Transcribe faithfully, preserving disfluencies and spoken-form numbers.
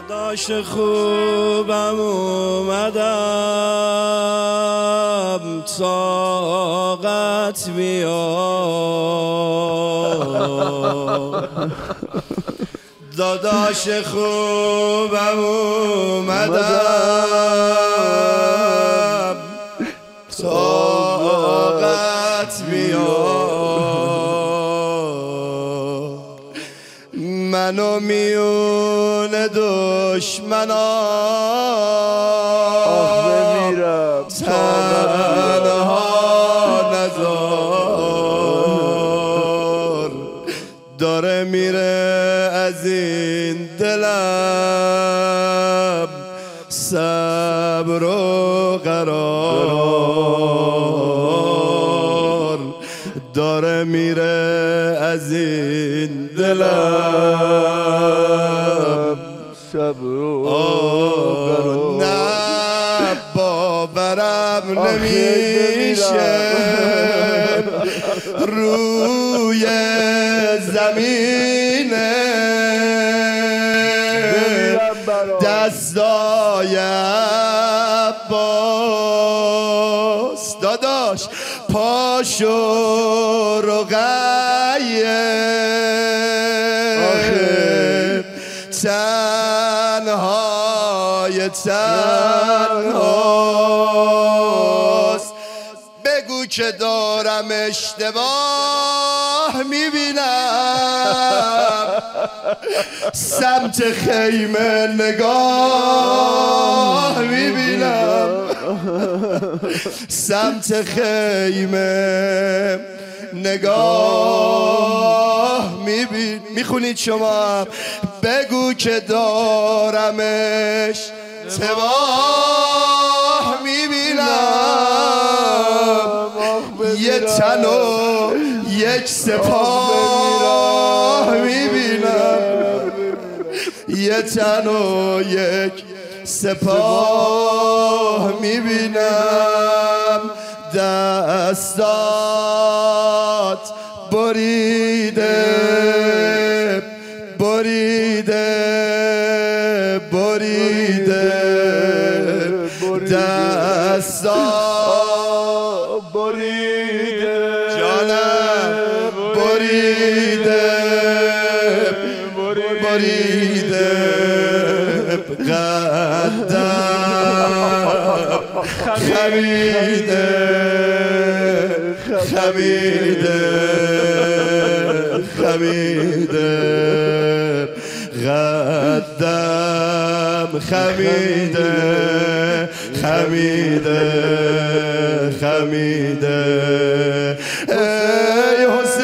داداش خوبم اومدم طاقت بیار داداش خوبم اومدم طاقت بیار منو میون دشمنان تنها نذار داره میره از این دلم صبر و قرار داره میره از این دلم صبر و قرار نه باورم نمیشه روی زمینه دستای عباس داداش پاشو رقیه تنهای تنهاست بگو که دارم اشتباه میبینم سمت خیمه نگاه میبینم سمت خیمه نگاه میبین میخونید شما بگو که دارمش تباه میبینم یه تن و یک سپاه میبینم یه تن و یک سپاه میبینم دستات بریده بریده بریده دستات بریده جانم بریده بریده قدم خمیده خمیده خمیده قدم خمیده خمیده خمیده ای